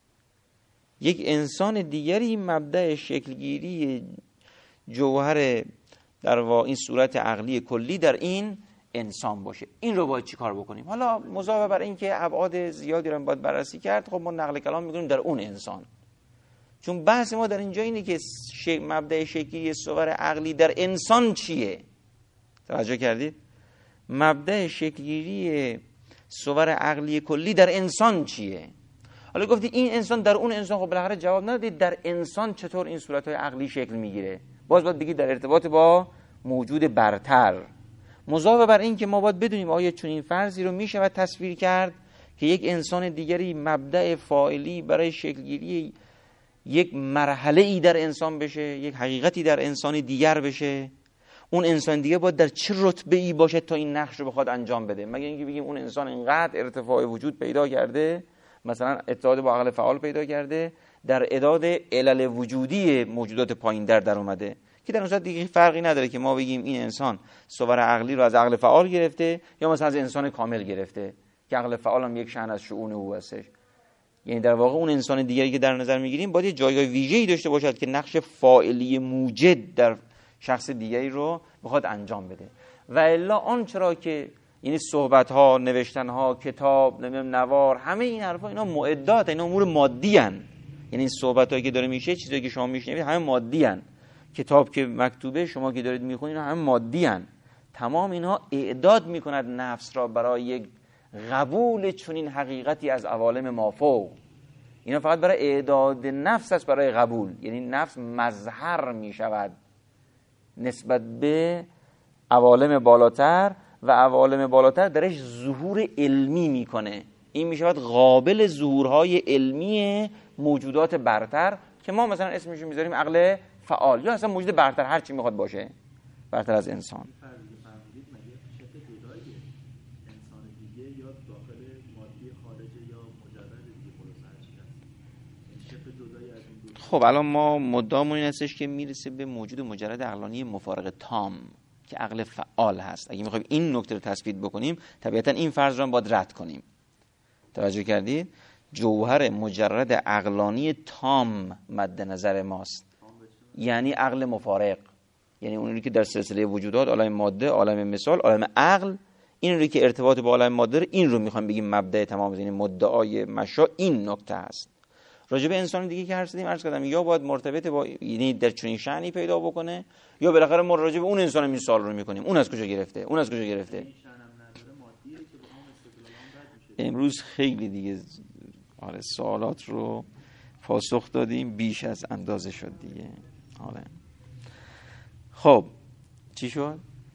یک انسان دیگری مبدأ شکلگیری جوهر در واقع این صورت عقلی کلی در این انسان باشه. این رو باید چی کار بکنیم؟ حالا مضافه بر این که ابعاد زیادی رو باید بررسی کرد، خب ما نقل کلام میکنیم در اون انسان، چون بحث ما در اینجا اینه که مبدأ شکلی صور عقلی در انسان چیه. توجه کردید؟ مبدأ شکلگیری صور عقلی کلی در انسان چیه. حالا گفتی این انسان در اون انسان، خب بالاخره جواب ندادید در انسان چطور این صورت‌های عقلی شکل میگیره. باز باید بگید در ارتباط با موجود برتر. مضافه بر این که ما باید بدونیم آیا چون این فرضی رو میشه و تصویر کرد که یک انسان دیگری مبدأ فاعلی برای شکلگیری یک مرحله ای در انسان بشه، یک حقیقتی در انسان دیگر بشه. اون انسان دیگه باید در چه رتبه ای باشه تا این نقش رو بخواد انجام بده؟ مگه اینکه بگیم اون انسان اینقدر ارتفاع وجود پیدا کرده، مثلا اتحاد با عقل فعال پیدا کرده، در اعداد علل وجودی موجودات پایین در در اومده، که در اون صورت دیگه فرقی نداره که ما بگیم این انسان صور عقلی رو از عقل فعال گرفته یا مثلا از انسان کامل گرفته، که عقل فعال هم یک شأن از شؤون او هستش. یعنی در واقع اون انسان دیگری که در نظر میگیریم باید جایگاه ویژه‌ای داشته باشد که نقش فاعلی موجد در شخص دیگری رو بخواد انجام بده. و الا آن چرا که یعنی صحبت ها، نوشتن ها، کتاب، نمیدونم نوار، همه این حرفا اینا معدات، اینا امور مادی ان. یعنی این صحبت هایی که داره میشه، چیزایی که شما میشنوید همه مادی ان. کتاب که مکتوبه، شما که دارید میخونید، اینا همه مادی ان. تمام اینها اعداد میکند نفس را برای یک قبول چنین حقیقتی از عوالم مافوق. اینا فقط برای اعداد نفس است، برای قبول. یعنی نفس مظهر میشود نسبت به عوالم بالاتر و عوالم بالاتر درش ظهور علمی میکنه. این میشود قابل ظهورهای علمی موجودات برتر که ما مثلا اسمشو میذاریم عقل فعال یا اصلا موجود برتر، هر چی میخواد باشه برتر از انسان. خب الان ما مدامون این هستش که میرسه به موجود مجرد عقلانی مفارق تام که عقل فعال هست. اگه میخوایم این نکته رو تثبیت بکنیم، طبیعتا این فرض رو هم باید رد کنیم. توجه کردید؟ جوهر مجرد عقلانی تام مد نظر ماست، یعنی عقل مفارق، یعنی اونی که در سلسله وجودات، عالم ماده، عالم مثال، عالم عقل، این رو که ارتباط با عالم ماده، این رو میخوام بگیم مبدأ تمام، یعنی مدعای مشا این نکته هست. راجع به انسان دیگه که هر سدیم عرض کردم یا باید مرتبط با، یعنی در چنین شأنی پیدا بکنه، یا بالاخره ما راجع به اون انسان مثال رو میکنیم، اون از کجا گرفته، اون از کجا گرفته. امروز خیلی دیگه آره سوالات رو پاسخ دادیم بیش از اندازه شد دیگه. آره خب چی شد؟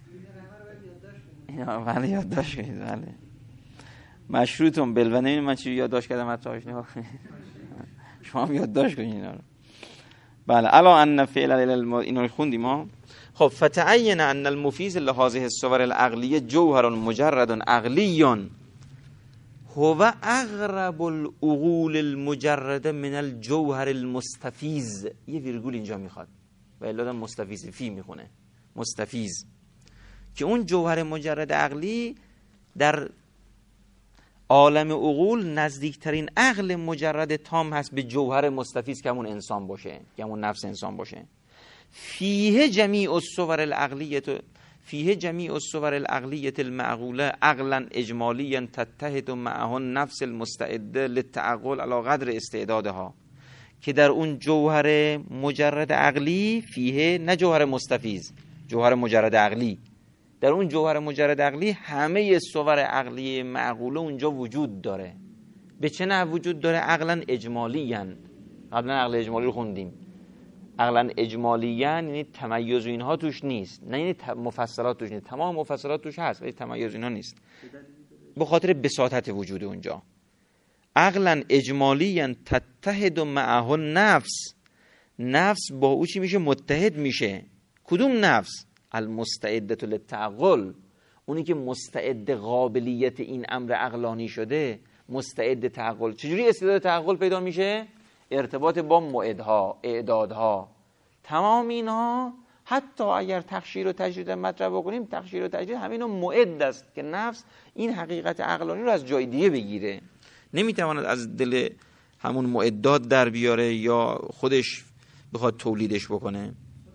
اینا من یادداشت کنید. بله مشروطم بلونه. من چی یادداشت کردم حتی آشنا شما هم یادداشت کنید اینا رو. بله الا ان فعل اینا رو خوندیم ما. خب فتعین ان المفیز لهذه الصور العقلیه جوهر مجرد عقلی هو اغرب العقول المجرده من الجوهر المستفیز. یه ویرگول اینجا میخواد و الا مستفیز فی میخونه مستفیز، که اون جوهر مجرد عقلی در عالم عقول نزدیکترین عقل مجرد تام هست به جوهر مستفیز که همون انسان باشه، که همون نفس انسان باشه. فیه جمیع الصور العقلیه فیه جمیع الصور العقلیه المعقوله عقلا اجمالیا تتحد معه النفس المستعده للتعقل علی قدر استعدادها. که در اون جوهر مجرد عقلی، فیه نه جوهر مستفیز، جوهر مجرد عقلی، در اون جوهر مجرد عقلی همه صور عقلی معقوله اونجا وجود داره. به چه نحو وجود داره؟ عقلا اجمالیاً. قبلا عقل اجمالی رو خوندیم. عقلا اجمالیاً یعنی تمیز اینها توش نیست، نه یعنی مفصلات توش نیست، تمام مفصلات توش هست ولی تمیز اینها نیست، به خاطر بساطت وجود اونجا. عقلا اجمالیاً تتحد معه النفس، نفس با او چی میشه؟ متحد میشه. کدوم نفس؟ المستعده للتعقل، اونی که مستعد قابلیت این امر عقلانی شده، مستعد تعقل. چجوری استعداد تعقل پیدا میشه؟ ارتباط با موعدها، اعدادها، تمام اینها. حتی اگر تخشیر و تجرید مطرح بکنیم، تخشیر و تجرید همینو موعد است که نفس این حقیقت عقلانی رو از جای دیگه بگیره، نمیتواند از دل همون موعدات در بیاره یا خودش بخواد تولیدش بکنه.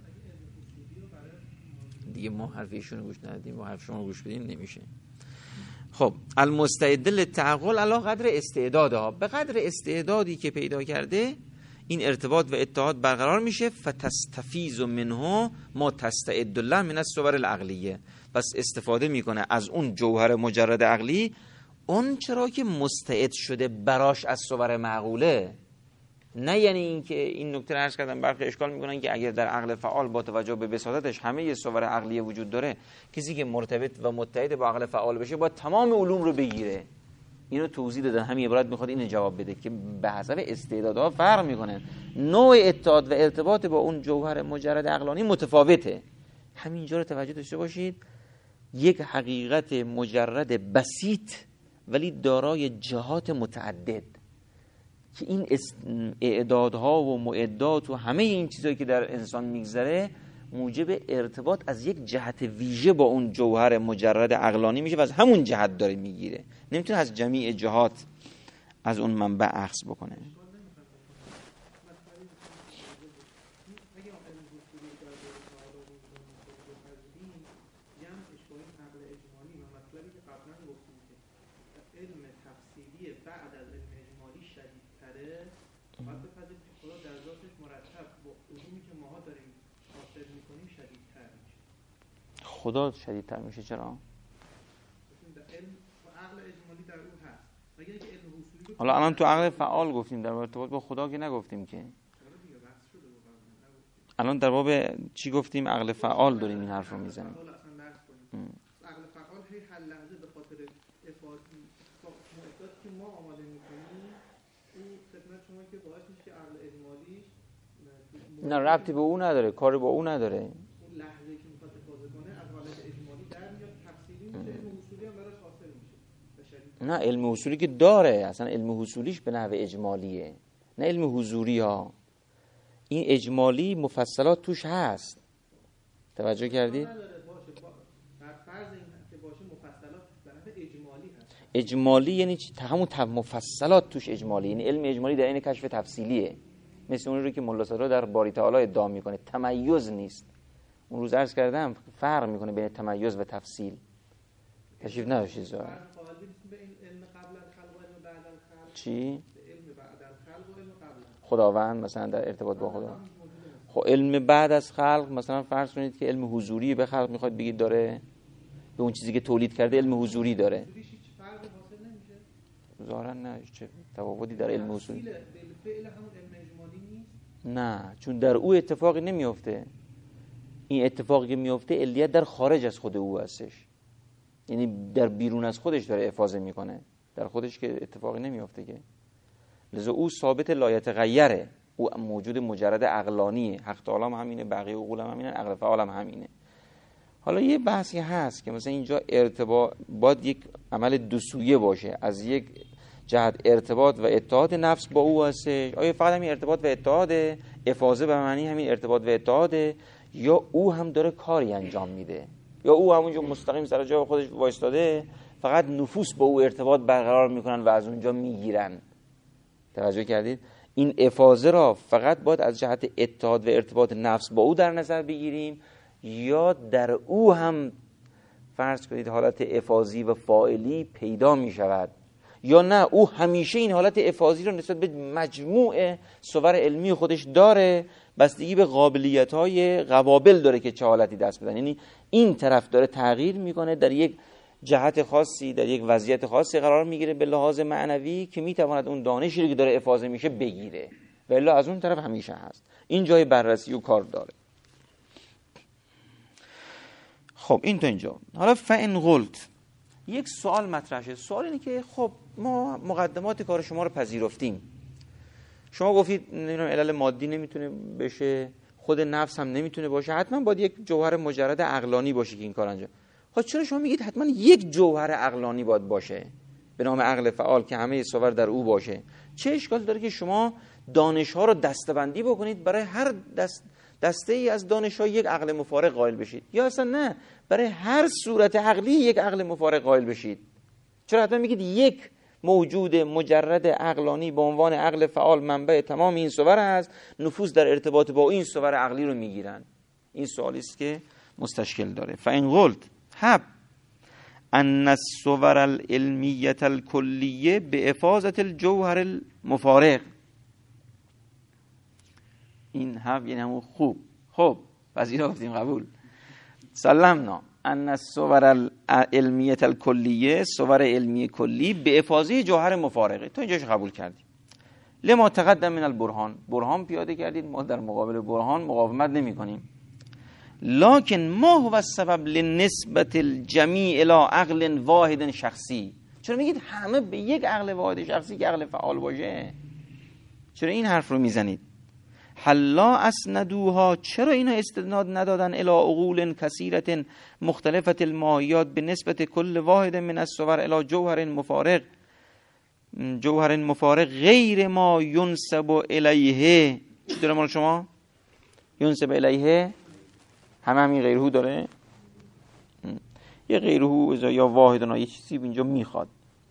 دیگه ما حرف ایشونو گوش ندیم، ما حرف شما گوش بدیم نمیشه. خب المستعد للتعقل علی قدر استعدادها، به قدر استعدادی که پیدا کرده این ارتباط و اتحاد برقرار میشه. فتستفیز منه ما تستعد له من الصور العقلیه، بس استفاده میکنه از اون جوهر مجرد عقلی اون چرا که مستعد شده براش از صور معقوله، نه یعنی اینکه این نکته رو عرض کردم برخی اشکال میکنن که اگر در عقل فعال با توجه به بساطتش همه یه صور عقلی وجود داره، کسی که مرتبط و متحد با عقل فعال بشه باید تمام علوم رو بگیره. اینو توضیح دادن، همین عبارت میخواد اینو جواب بده که به حسب استعدادها فرق میکنه، نوع اتحاد و ارتباط با اون جوهر مجرد عقلانی متفاوته. همینجا رو توجه داشته باشید، یک حقیقت مجرد بسیط ولی دارای جهات متعدد که این اعدادها و معدات و همه این چیزایی که در انسان میگذره موجب ارتباط از یک جهت ویژه با اون جوهر مجرد عقلانی میشه و از همون جهت داره میگیره، نمیتونه از جمیع جهات از اون منبع اخذ بکنه. خدا شدیدتر میشه. چرا؟ حالا الان تو عقل فعال گفتیم، در ارتباط با خدا که نگفتیم که. الان در باب چی گفتیم؟ عقل فعال داریم این حرف رو میزنیم. عقل فعال هی هر لحظه به خاطر معداتی که ما آماده میکنیم این خدمت شما که باعث میشه که عقل اجمالی نه ربطی به اون نداره، کاری با اون نداره. اون لحظه که میخواد افاضه کنه از حالت اجمالی در میاد، تفصیلی میشه، علم اصولی هم براش حاصل میشه. نه علم اصولی که داره، اصلا علم اصولیش به نحو اجمالیه، نه علم حضوری ها. این اجمالی مفصلات توش هست، توجه کردید؟ اجمالی یعنی چی؟ همون مفصلات توش اجمالی، یعنی علم اجمالی در این کشف تفصیلیه، مثل اون رو که ملا صدرا در باری تعالی ادعا میکنه، تمیز نیست. اون روز عرض کردم فرق میکنه بین تمیز و تفصیل. تشریف نداشتید زاره چی؟ خداوند مثلا در ارتباط با خدا. خب علم بعد از خلق مثلا فرض کنید که علم حضوری به خلق میخواد بگید داره، به اون چیزی که تولید کرده علم حضوری داره. ظاهرا نه، چه تفاوتی در علم حضوری؟ نه، چون در او اتفاقی نمیفته. این اتفاقی که میفته علیت در خارج از خود او هستش، یعنی در بیرون از خودش داره افاضه میکنه، در خودش که اتفاقی نمیفته که. لذا او ثابت لا یتغیره، او موجود مجرد عقلانیه. حق تعالی هم همینه، بقیه عقول هم همینه، عقل فعال هم همینه. حالا یه بحثی هست که مثلا اینجا ارتباط باید یک عمل دو سویه باشه، از یک جهت ارتباط و اتحاد نفس با او هستش. آیا فقط همین ارتباط و اتحاد افاضه به معنی همین ارتباط و اتحاد، یا او هم داره کاری انجام میده، یا او همونجا مستقیم سر جای خودش وایستاده فقط نفوس با او ارتباط برقرار میکنن و از اونجا میگیرن؟ توجه کردید؟ این افاضه را فقط باید از جهت اتحاد و ارتباط نفس با او در نظر بگیریم، یا در او هم فرض کنید حالت افاضی و فاعلی پیدا می شود، یا نه او همیشه این حالت افاضی رو نسبت به مجموع صور علمی خودش داره، بستگی به قابلیت های قوابل داره که چه حالتی دست بدن. یعنی این طرف داره تغییر میکنه، در یک جهت خاصی، در یک وضعیت خاصی قرار میگیره به لحاظ معنوی که میتواند اون دانشی رو که داره افاضه میشه بگیره، و الا از اون طرف همیشه هست. این جای بررسی و کار داره. خب این تا اینجا. حالا فإن قلت، یک سوال مطرح شد. سوال اینه که خب ما مقدمات کار شما رو پذیرفتیم، شما گفتید نمیدونم علل مادی نمیتونه بشه، خود نفس هم نمیتونه باشه، حتما باید یک جوهر مجرد عقلانی باشه که این کار انجام. خب چرا شما میگید حتما یک جوهر عقلانی باید باشه به نام عقل فعال که همه صور در او باشه؟ چه اشکالی داره که شما دانش ها رو دسته‌بندی بکنید، برای هر دست دسته ای از دانش ها یک عقل مفارق قائل بشید، یا اصلا نه، برای هر صورت عقلی یک عقل مفارق قائل بشید؟ چرا حتما میگید یک موجود مجرد عقلانی به عنوان عقل فعال منبع تمام این صور است، نفوذ در ارتباط با این صور عقلی رو میگیرن؟ این سوالی است که مستشکل داره. فإن قلت حب ان الصور العلمیه الکلیه بافاضه الجوهر المفارق، این حب یعنی همون خوب، خب پذیرفتیم، قبول، سلمنا. ان الصور العلمیه الکلیه، صور علمی کلی به افاضه جوهر مفارقه. تا اینجاش قبول کردیم. لما تقدم من البرهان، برهان پیاده کردید، ما در مقابل برهان مقاومت نمی کنیم. لکن ما هو السبب لنسبت الجمیع الى عقل واحد شخصی؟ چرا میگید همه به یک عقل واحد شخصی که عقل فعال باشه؟ چرا این حرف رو میزنید؟ حلا اسندوها، چرا اینا استناد ندادن الى عقول کثیرت مختلفت الماهیات به نسبت کل واحد من الصور الى جوهر مفارق، جوهر مفارق غیر ما ینسب الیه. چی داره مال شما؟ ینسب الیه همه همین غیرهو داره؟ یه غیرهو یا واحدنا یه چیزی اینجا میخواد.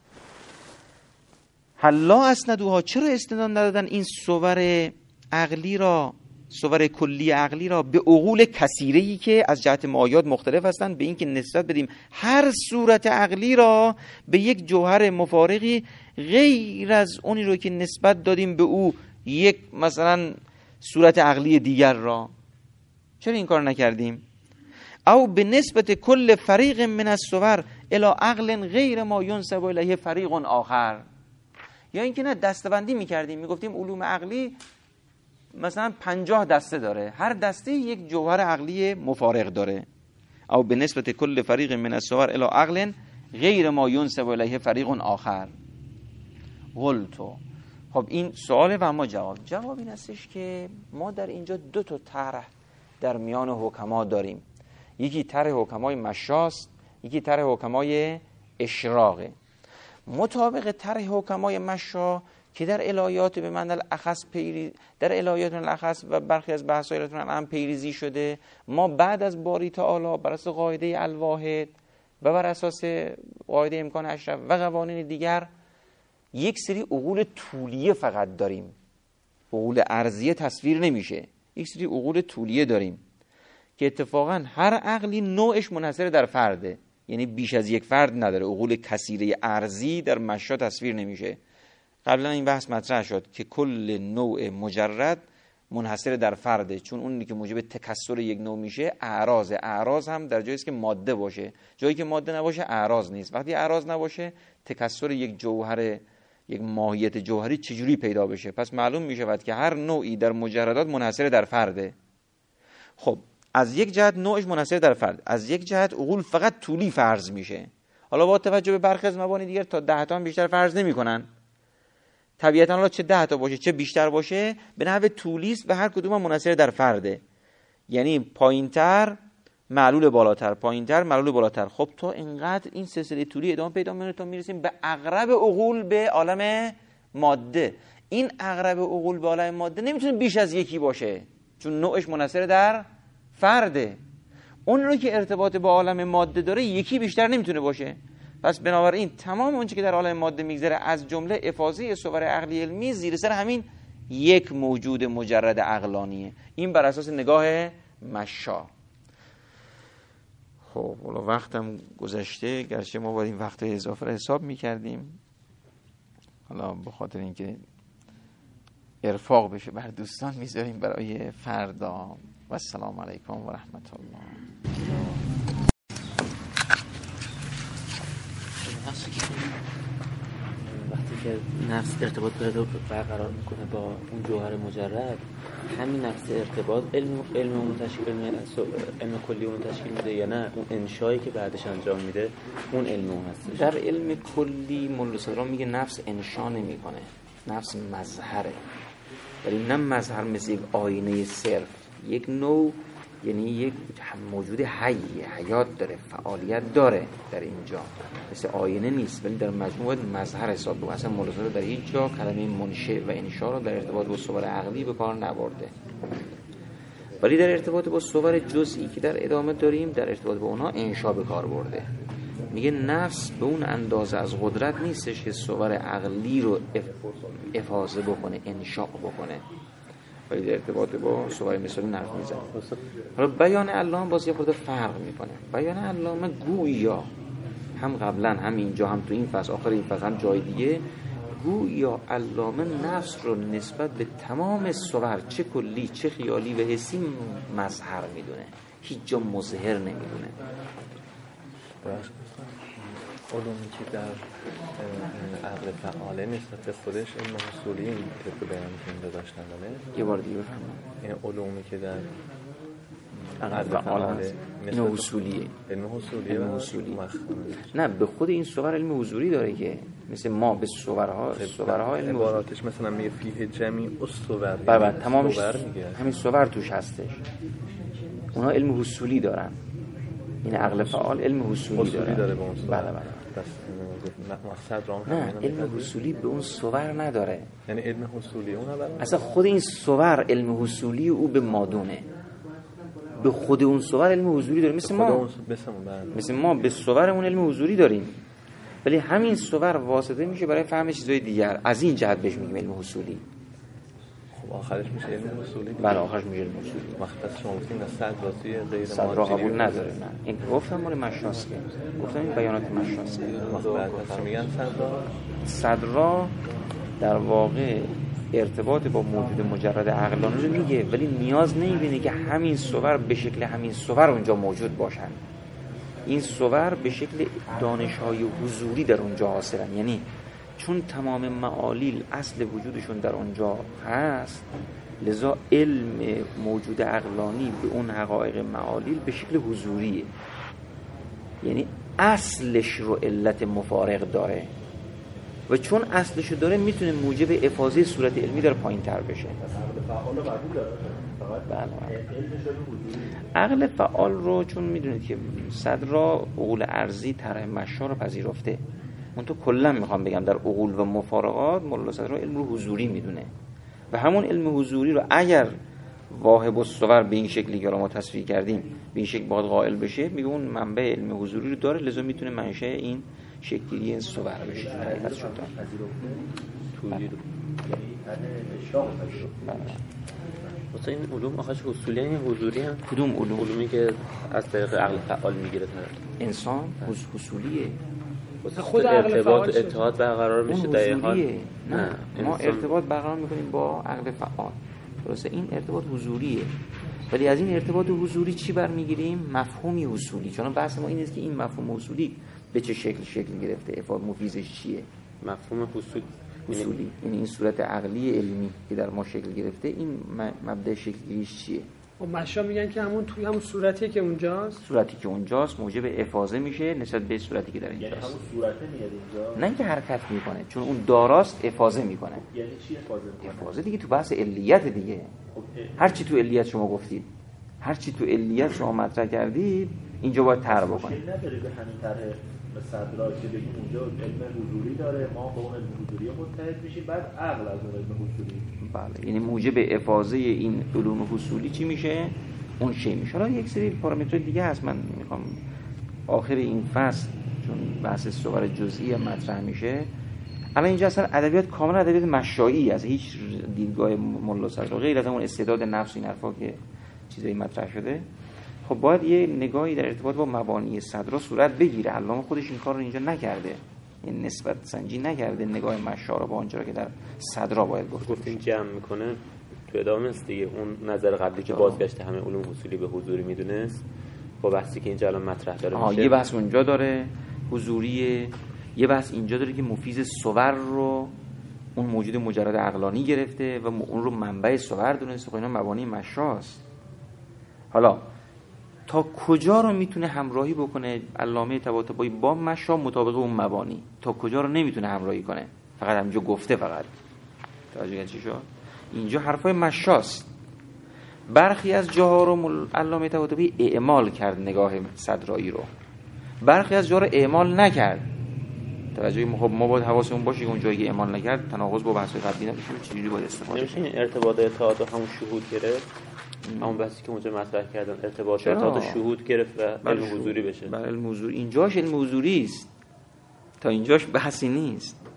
حلا اسندوها، چرا استناد ندادن این صور عقلی را، صور کلی عقلی را به عقول کثیره‌ای که از جهت مایات مختلف هستند، به این که نسبت بدیم هر صورت عقلی را به یک جوهر مفارقی غیر از اونی رو که نسبت دادیم به او یک مثلا صورت عقلی دیگر را؟ چرا این کار نکردیم؟ او به نسبت کل فریق من الصور الی عقل غیر ما ینسب الیه فریق آخر. یا اینکه نه دسته‌بندی می‌کردیم، میگفتیم علوم عقلی مثلا پنجاه دسته داره، هر دسته یک جوهر عقلی مفارق داره. او به نسبت کل فریق من الصور الی عقل غیر ما ینسب الیه فریق آخر. قلتو، خب این سواله و ما جواب جواب این هستش که ما در اینجا دو تا طرح در میان حکما داریم. یکی طرح حکمای مشاست، یکی طرح حکمای اشراقه. مطابق طرح حکمای مشا که در الهیات به معنی الاخص پیری در الهیات من الاخص و برخی از بحث‌های رتون هم پیریزی شده، ما بعد از باری تعالی بر اساس قاعده الواحد و بر اساس قاعده امکان اشرف و قوانین دیگر یک سری عقول طولیه فقط داریم. عقول ارضیه تصویر نمیشه. یک سری عقول طولیه داریم که اتفاقا هر عقلی نوعش منحصر در فرده، یعنی بیش از یک فرد نداره. عقول کثیره ارضی در مشا تصویر نمیشه. قبلا این بحث مطرح شد که کل نوع مجرد منحصر در فرده، چون اونی که موجب تکثر یک نوع میشه اعراض. اعراض هم در جایی است که ماده باشه، جایی که ماده نباشه اعراض نیست. وقتی اعراض نباشه تکثر یک جوهر، یک ماهیت جوهری چجوری پیدا بشه؟ پس معلوم میشود که هر نوعی در مجردات منحصر در فرده. خب از یک جهت نوعش منحصر در فرد، از یک جهت عقول فقط طولی فرض میشه. حالا با توجه به برخی از مبانی دیگر تا ده تا هم بیشتر فرض نمیکنن. طبیعتا حالا چه ده تا باشه چه بیشتر باشه به نحو طولی است و هر کدوم هم منحصر در فرده. یعنی پایینتر معلول بالاتر، پایینتر معلول بالاتر. خب تا اینقدر این سلسله طولی ادامه پیدا میکنه تا میرسیم به اقرب عقول به عالم ماده. این اقرب عقول به عالم ماده نمیتونه بیش از یکی باشه، چون نوعش منحصر در فرده. اون رو که ارتباط با عالم ماده داره یکی بیشتر نمیتونه باشه. پس بنابراین تمام اون چیزی که در عالم ماده میگذره از جمله افاضه صور عقلی علمی زیر سر همین یک موجود مجرد عقلانیه. این بر اساس نگاه مشا. خب حالا وقتم گذشته، گرچه ما باید این وقت اضافه رو حساب میکردیم، حالا به خاطر اینکه ارفاق بشه بر دوستان میذاریم برای فردا. و السلام علیکم و رحمت الله. وقتی که نفس ارتباط پیدا برقرار میکنه با اون جوهر مجرد، همین نفس ارتباط علم علم اون تشکیل علم, علم کلی اون تشکیل میده یا نه اون انشایی که بعدش انجام میده اون علم اون هستش؟ در علم کلی مولا صدرا میگه نفس انشا نمیکنه، نفس مظهره. ولی نه مظهر مثل یک آینه صرف، یک نوع، یعنی یک موجود حی، حیات داره، فعالیت داره در اینجا، مثل آینه نیست، ولی در مجموع مظهر حساب بگو. اصلا مولا صدرا در هیچ جا کلمه منشأ و انشا رو در ارتباط با صور عقلی به کار نبرده، ولی در ارتباط با صور جزئی که در ادامه داریم در ارتباط با اونها انشا به کار برده. میگه نفس به اون اندازه از قدرت نیستش که صور عقلی رو افاضه بکنه، انشاء بکنه، ولی در ارتباط با صور مثالی نرف میزنه. حالا بیان علامه باز یه خورده فرق میکنه. بیان علامه گویا هم قبلا هم اینجا هم تو این فصل آخر این فصل هم جای دیگه گویا علامه نفس رو نسبت به تمام صور چه کلی چه خیالی و حسی مظهر میدونه، هیچ جا مظهر نمیدونه. علومی که در عقل فعاله نسبت به خودش علم حصولی این طبق بیان که داشتن داره. یه بار دیگه بفرمایید. این علومی که در عقل فعاله این حصولیه. علم حصولیه. علم حصولی. نه به خود این صور علم حضوری داره که مثل ما به صورها صورها علم عباراتش مثلا میگه فیه جمعی استور. بله تمام همین صور توش هستش. اونا علم حصولی دارن. این عقل فعال علم حصولی داره. داره به اون صور. بله بله. مقصد رام نه علم حصولی به اون صور نداره. یعنی علم حصولی اون اول اصلا خود این صور علم حصولی او به مادونه. به خود اون صور علم حضوری داره مثل ما مثل ما به صورمون علم حضوری داریم، ولی همین صور واسطه میشه برای فهم چیزهای دیگر. از این جهت بهش میگیم علم حصولی. خب آخرش میشه علم حصولی. بله آخرش میشه علم حصولی. وقتی شما گفتین صد راضی غیر صد را قبول نداره. نه این گفتم مال مشاس که گفتم این بیانات مشاس وقتی میگن صد را صد را در واقع ارتباط با موجود مجرد عقلانی رو میگه، ولی نیاز نمیبینه که همین صور به شکل همین صور اونجا موجود باشن. این صور به شکل دانش‌های حضوری در اونجا حاصلن، یعنی چون تمام معالیل اصل وجودشون در اونجا هست، لذا علم موجود عقلانی به اون حقایق معالیل به شکل حضوریه، یعنی اصلش رو علت مفارق داره و چون اصلشو داره میتونه موجب افاضه صورت علمی در پایین تر بشه. عقل فعال رو چون میدونید که صدرا عقول ارضی طرح مشا رو پذیرفته، من تو کلا میخوام بگم در عقول و مفارقات مولا صدرا علم رو حضوری میدونه و همون علم حضوری رو اگر واهب الصور به این شکلی که ما تصویر کردیم به این شکل باید قائل بشه، میگه اون منبع علم حضوری رو داره، لذا میتونه منشأ این شکلی صور بشه. حقیقت شد تویی رو واسه این علوم آخرش حصولی این حضوری هم کدوم علوم؟ علومی که از طریق عقل فعال میگیره انسان حصولیه. واسه خود عقل فعال اتحاد برقرار میشه دقیقاً. نه ما ارتباط برقرار میکنیم با عقل فعال، درسته؟ این ارتباط حضوریه، ولی از این ارتباط حضوری چی برمیگیریم؟ مفهومی حصولی. چون بحث ما این است که این مفهوم حصولی به چه شکل شکل گرفته، افاد مفیزش چیه؟ مفهوم حصول حصولی یعنی این صورت عقلی علمی که در ما شکل گرفته، این مبدأ شکل گیریش چیه؟ و مشا میگن که همون توی همون صورتی که اونجاست، صورتی که اونجاست موجب افاضه میشه نسبت به صورتی که در اینجاست. یعنی همون صورته میاد اینجا، نه اینکه حرکت میکنه، چون اون داراست افاضه میکنه. یعنی چی افاضه میکنه؟ افاضه دیگه تو بحث علیت دیگه. هر چی تو علیت شما گفتید، هر چی تو علیت شما مطرح کردید، اینجا باید طرح بکنید. نداره به همین طرح صدرا که بگیم اونجا علم حضوری داره، ما با اون علم حضوری متحد میشیم، بعد عقل از اون علم حضوری. بله، یعنی موجب افاضه این علوم حصولی چی میشه؟ اون شی میشه. حالا یک سری پارامترهای دیگه هست، من میخوام آخر این فصل چون بحث صور جزئی مطرح میشه، الان اینجا اصلا ادبیات کاملا ادبیات مشایی از هیچ دیدگاه ملا صدرا غیر از اون استعداد نفس این حرفا که چیزایی مطرح شده. خب باید یه نگاهی در ارتباط با مبانی صدرا صورت بگیره. علامه خودش این کار رو اینجا نکرده، این نسبت سنجی نکرده نگاه مشا رو با آنچه که در صدرا باید گفت. گفتیم جمع میکنه تو ادامه است دیگه. اون نظر قبلی که بازگشت همه علوم حصولی به حضوری میدونست با بحثی که اینجا الان مطرح داره میشه. یه بحث اونجا داره حضوریه، یه بحث اینجا داره که مفیز صور رو اون موجود مجرد عقلانی گرفته و اون رو منبع صور دونسته. خب اینا مبانی مشاست. حالا تا کجا رو میتونه همراهی بکنه علامه طباطبایی با مشا مطابق اون مبانی، تا کجا رو نمیتونه همراهی کنه، فقط همینجا گفته. فقط توجه چی شد؟ اینجا حرفای مشاست. برخی از جاها رو علامه طباطبایی اعمال کرد نگاه صدرایی رو، برخی از جاها رو اعمال نکرد. توجه خب ما باید حواسمون باشه که اون جایی که اعمال نکرد تناقض با بحث قبلی نمیشه، چجوری باید استفاده نمیشه. این ارتباط اتحاد و همون شهود گرفت، همون بحثی که اونجا مطرح کردن، ارتباط اتحاد و شهود گرفت و علم حضوری بشه. بله علم حضوری اینجاش علم حضوری است، تا اینجاش بحثی نیست.